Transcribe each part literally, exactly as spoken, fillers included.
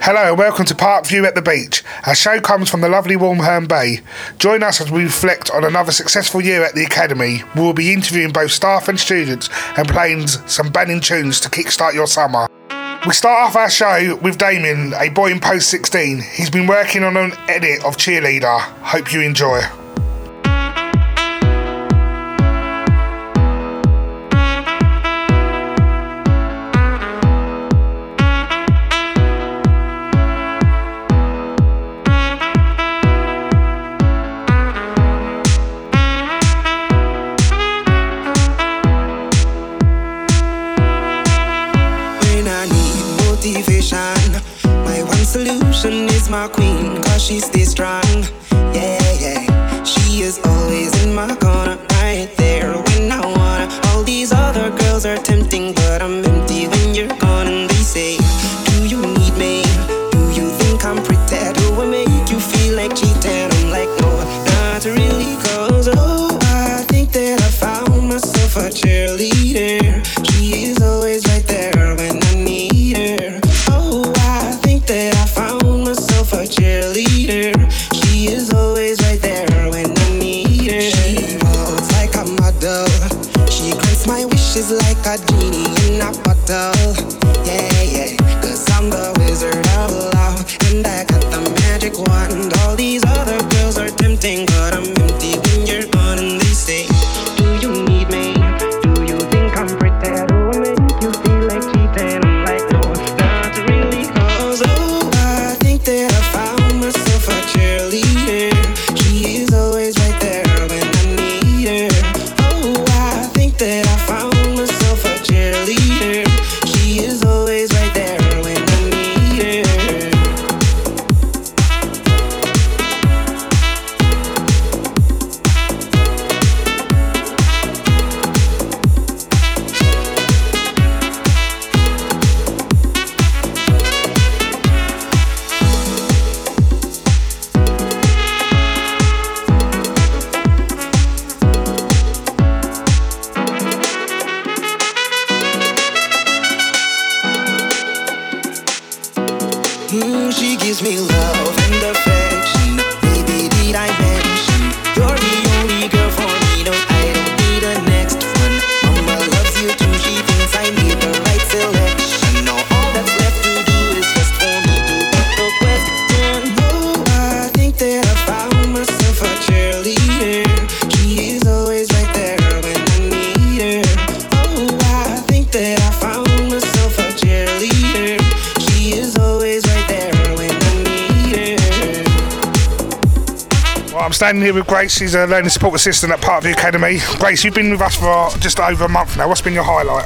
Hello and welcome to Parkview at the Beach. Our show comes from the lovely warm Herne Bay. Join us as we reflect on another successful year at the Academy. We will be interviewing both staff and students and playing some banging tunes to kickstart your summer. We start off our show with Damien, a boy in post sixteen. He's been working on an edit of Cheerleader. Hope you enjoy. My one solution is my queen, cause she stays strong. Yeah, yeah. She is always in my corner, right there when I wanna. All these other girls are tempting, but I'm empty when you're gone. And they say, do you need me? Do you think I'm pretty? Do I make you feel like cheating? I'm like, no, not really, cause oh, I think that I found myself a cheerleader. She is always right there when I need her. That I found myself a cheerleader. She is always right there when I need her. She walks like a model. She grants my wishes like a genie in a bottle. Yeah, yeah, cause I'm the wizard of love, and I got the magic wand. All these other girls are tempting, but I'm empty when you're gone. And they say, do you need me? Do you think I'm pretty? Do I make you feel like cheating? I'm like, no, not really, cause oh, I think that I found myself a cheerleader. She is always right there when I need her. Oh, I think that I found myself a cheerleader. She is always right there when I need her. Mm, she gives me love and affection. Baby, did I mention you're the only girl for me? No, I don't need a next one. Mama loves you too. She thinks I need the right selection. Now all that's left to do is just for me to get the question. Oh, I think that I found myself a cheerleader. She is always right there when I need her. Oh, I think that I found myself a cheerleader. She is always right there when I need her. Well, I'm standing here with Grace. She's a learning support assistant at Parkview Academy. Grace, you've been with us for just over a month now. What's been your highlight?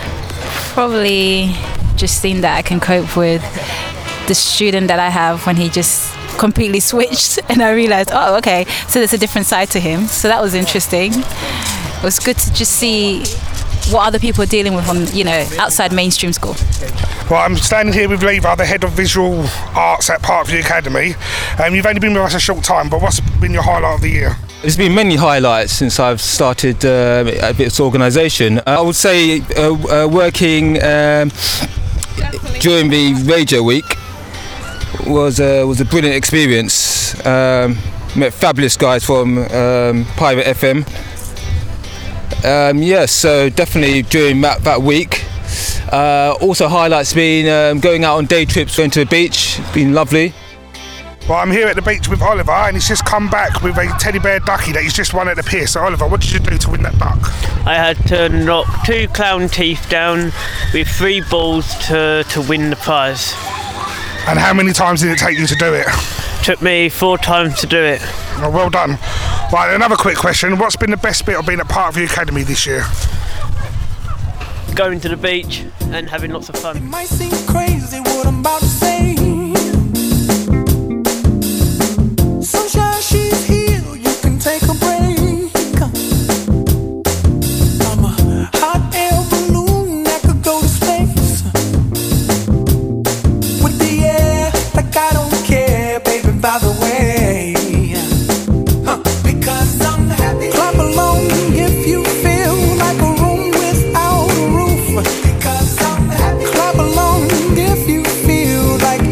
Probably just seeing that I can cope with the student that I have when he just completely switched and I realised, oh, okay, so there's a different side to him. So that was interesting. It was good to just see what other people are dealing with on, you know, outside mainstream school. Well, I'm standing here with Leva, the head of visual arts at Parkview Academy. Um, you've only been with us a short time, but what's been your highlight of the year? There's been many highlights since I've started uh, at this organisation. I would say uh, uh, working um, during the radio week was uh, was a brilliant experience. Um, met fabulous guys from um, Pirate F M. Um, yes, yeah, so definitely during that, that week. Uh, also highlights been um, going out on day trips, going to the beach, been lovely. Well, I'm here at the beach with Oliver and he's just come back with a teddy bear ducky that he's just won at the pier. So Oliver, what did you do to win that duck? I had to knock two clown teeth down with three balls to, to win the prize. And how many times did it take you to do it? Took me four times to do it. Oh, well done. Right, another quick question. What's been the best bit of being at Parkview Academy this year? Going to the beach and having lots of fun. It might seem crazy what I'm about to say. Sunshine, she's here, you can take a break. I'm a hot air balloon that could go to space. With the air, like I don't care, baby, by the way. Huh. Because I'm happy. Clap along if you feel like a room without a roof. Because I'm happy. Clap along if you feel like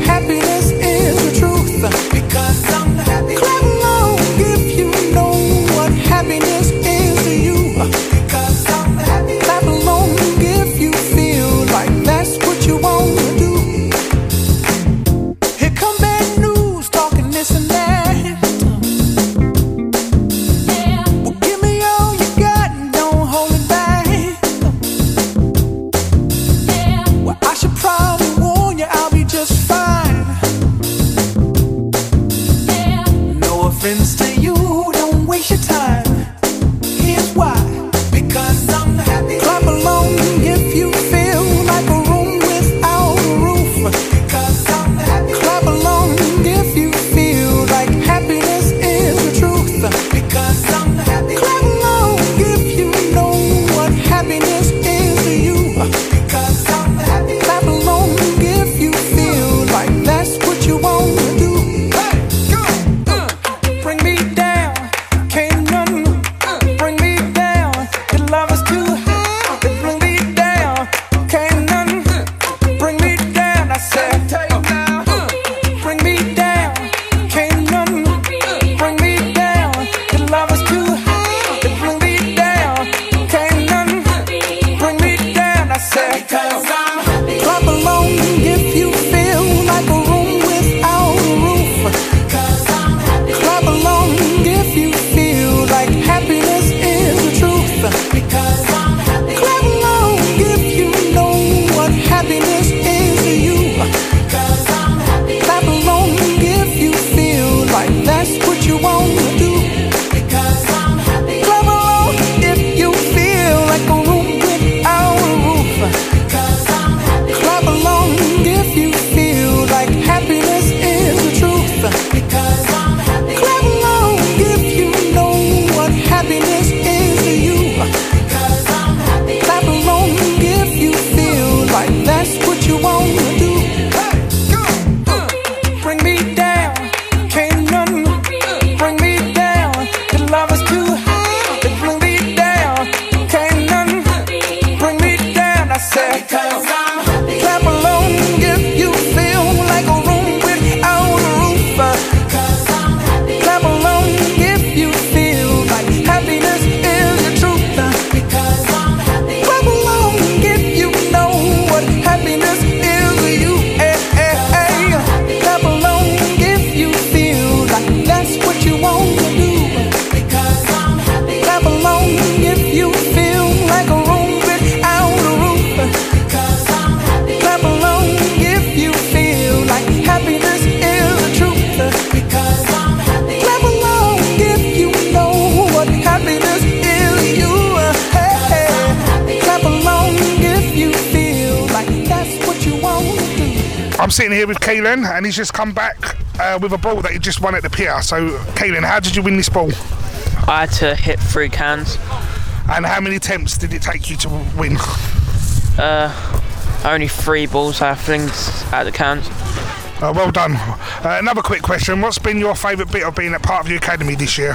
sitting here with Keelan, and he's just come back uh, with a ball that he just won at the pier. So, Keelan, how did you win this ball? I had to hit three cans. And how many attempts did it take you to win? Uh, only three balls, I think, at the cans. Uh, well done. Uh, another quick question. What's been your favourite bit of being at Parkview Academy this year?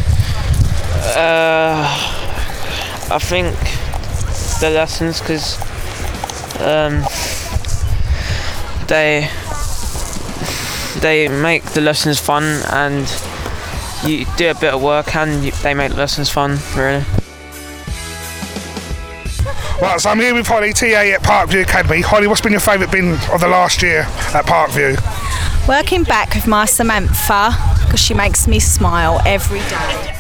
Uh, I think the lessons, because um, they they make the lessons fun, and you do a bit of work and you, they make the lessons fun, really. Right, so I'm here with Holly, T A at Parkview Academy. Holly, what's been your favourite bit of the last year at Parkview? Working back with my Samantha, because she makes me smile every day.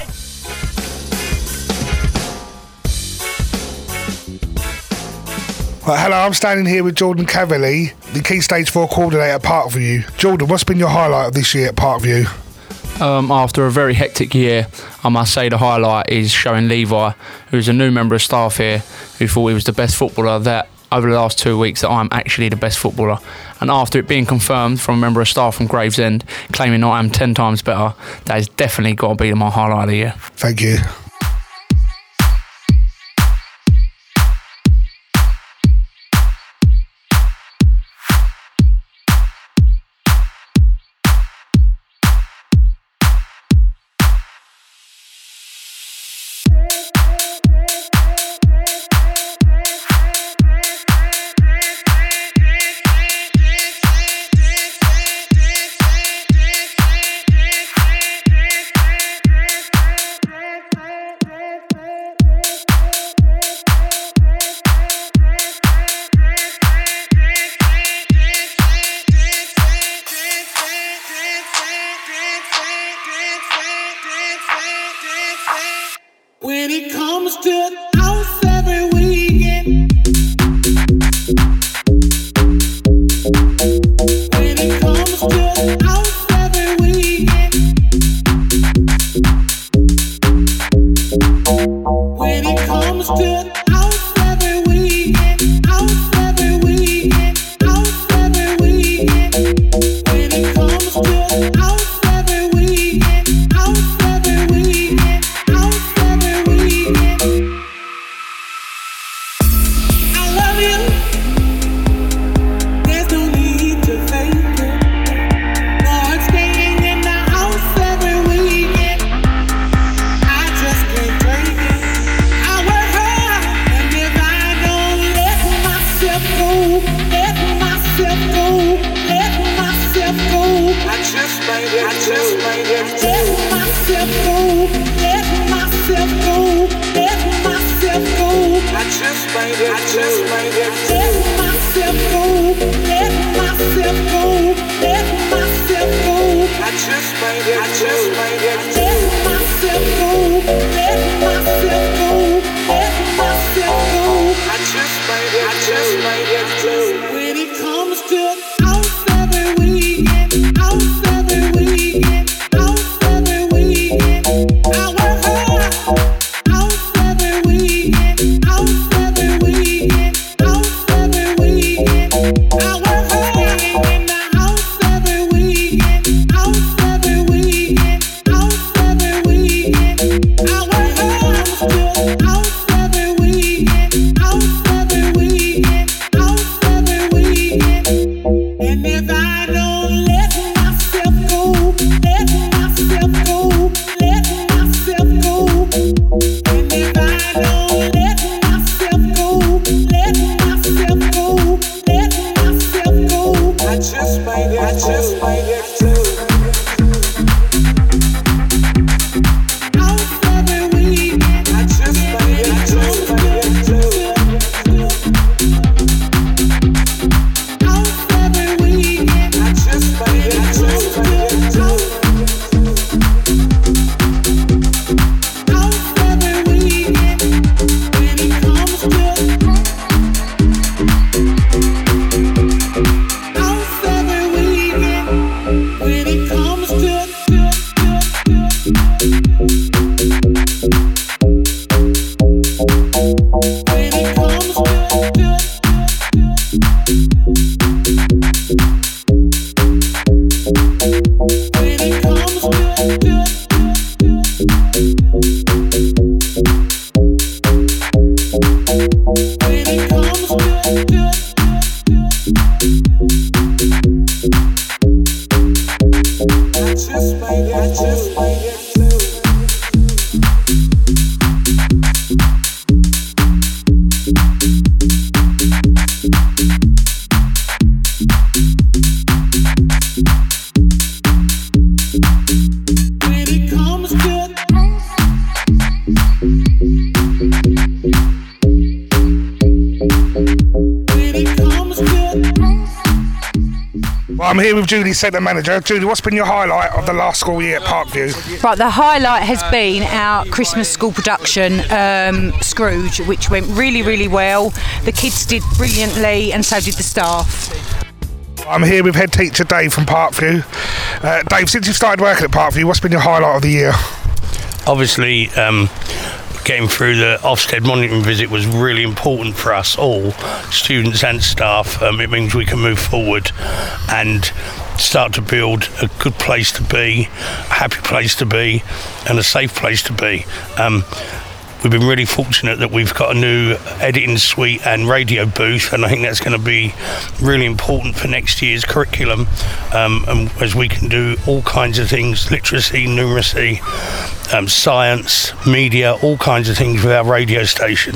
Right, hello, I'm standing here with Jordan Cavalier, the Key Stage four coordinator at Parkview. Jordan, what's been your highlight of this year at Parkview? Um, after a very hectic year, I must say the highlight is showing Levi, who's a new member of staff here, who thought he was the best footballer, that over the last two weeks that I'm actually the best footballer. And after it being confirmed from a member of staff from Gravesend, claiming that I'm ten times better, that has definitely got to be my highlight of the year. Thank you. When it comes to the house every weekend, when it comes to the house every weekend, when it comes to the house every weekend, house every weekend, house every weekend, when it comes to the house every weekend, house every weekend, house every weekend. I love you. There's no need to fake it. Lord, staying in the house every weekend. I just can't take it. I work hard, and if I don't let myself go, let myself go, let myself go, I just might, I just might let myself go, let myself go, let myself go, I just might, I just might let myself go, let myself go, let myself go, I just might, I just might let myself go, let myself go, let myself go, I just might, I just might let when it comes to house every weekend, house every weekend, house every weekend, I work hard, house every weekend, house every weekend, house every weekend, I work hard in the house every weekend, house every weekend, house every weekend, I work hard to house every weekend, house every weekend, house every weekend, and if I don't let myself go, let myself go, let myself go, and if I don't let myself go, let myself go, let myself go, I just might, I just might get to. House every weekend, I just might, I just might get to. House every weekend, I just might, I just might get to. House every weekend, when it comes to house every weekend, when it comes to when it comes to just made it just made it when it comes to when it comes to Well, I'm here with Julie, centre manager. Julie, what's been your highlight of the last school year at Parkview? Right, the highlight has been our Christmas school production, um, Scrooge, which went really, really well. The kids did brilliantly, and so did the staff. I'm here with head teacher Dave from Parkview. Uh, Dave, since you started working at Parkview, what's been your highlight of the year? Obviously, um, getting through the Ofsted monitoring visit was really important for us all, students and staff. Um, it means we can move forward and start to build a good place to be, a happy place to be, and a safe place to be. Um, We've been really fortunate that we've got a new editing suite and radio booth, and I think that's going to be really important for next year's curriculum, um, and as we can do all kinds of things, literacy, numeracy, um, science, media, all kinds of things with our radio station.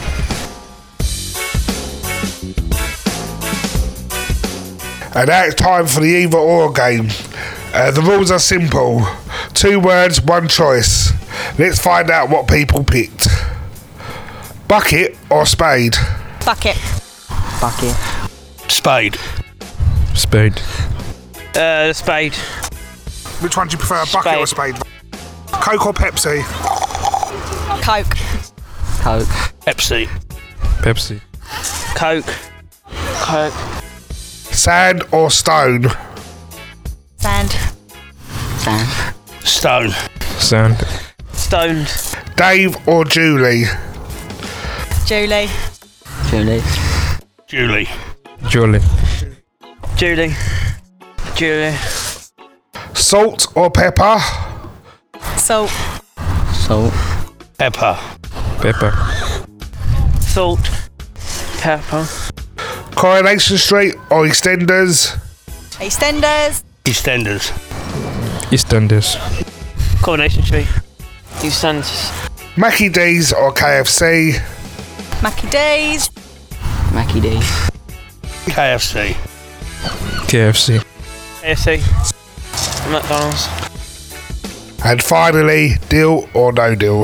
And now it's time for the either or game. Uh, the rules are simple. Two words, one choice. Let's find out what people picked. Bucket or spade? Bucket. Bucket. Spade. Spade. Uh, spade. Which one do you prefer, bucket or spade? Coke or Pepsi? Coke. Coke. Pepsi. Pepsi. Coke. Coke. Sand or stone? Sand. Sand. Stone. Sand. Stoned. Dave or Julie? Julie. Julie. Julie. Julie. Julie. Julie. Salt or pepper? Salt. Salt. Pepper. Pepper. Salt. Pepper. Coronation Street or EastEnders? EastEnders. EastEnders. EastEnders. Coronation Street. EastEnders. Mackie D's or K F C? Mackie D's. Mackie D. K F C. K F C. K F C. McDonald's. And finally, deal or no deal?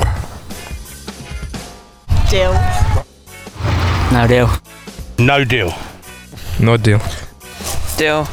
Deal. No deal. No deal. No deal. Deal.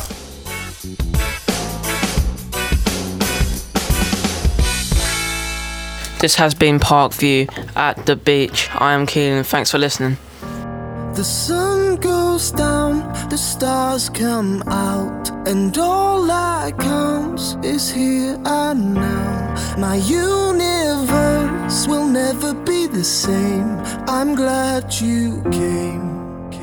This has been Parkview at the beach. I am Keelan. Thanks for listening. The sun goes down, the stars come out, and all that counts is here and now. My universe will never be the same. I'm glad you came.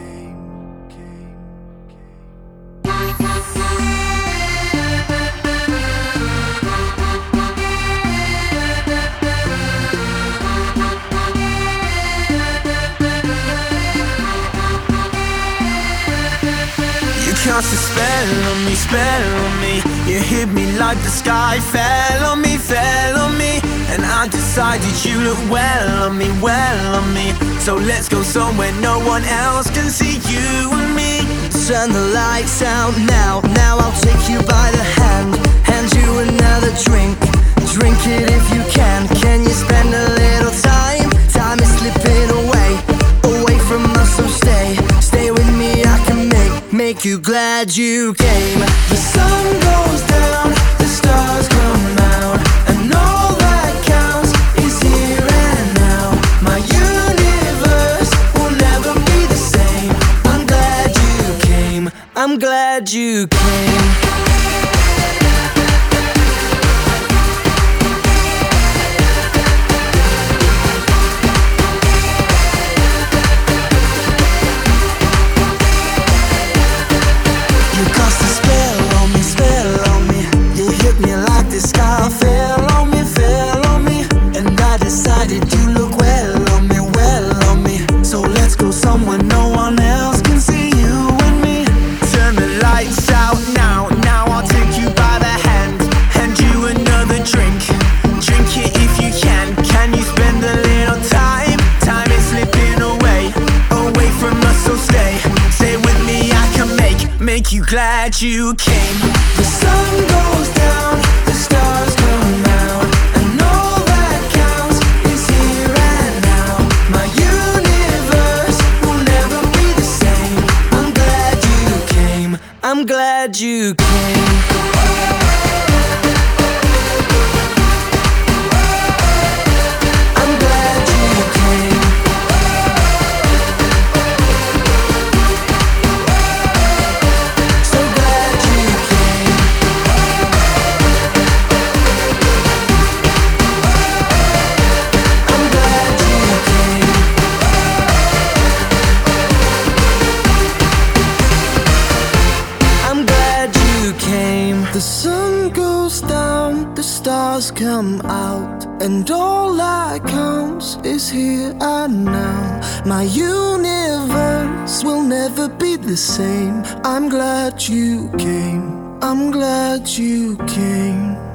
Cast a spell on me, spell on me. You hit me like the sky fell on me, fell on me. And I decided you look well on me, well on me. So let's go somewhere no one else can see you and me. Turn the lights out now, now I'll take you by the hand. Hand you another drink, drink it if you can. Can you spend a little time? Time is slipping away, away from us, so stay. Stay with me, I can make, make you glad you came. The sun goes down, the stars come out, and all that counts is here and now. My universe will never be the same. I'm glad you came, I'm glad you came. You cast a spell on me, spell glad you came. The sun goes down, the stars come out, and all that counts is here and now. My universe will never be the same. I'm glad you came, I'm glad you came. The sun goes down, the stars come out, and all that counts is here and now. My universe will never be the same. I'm glad you came, I'm glad you came.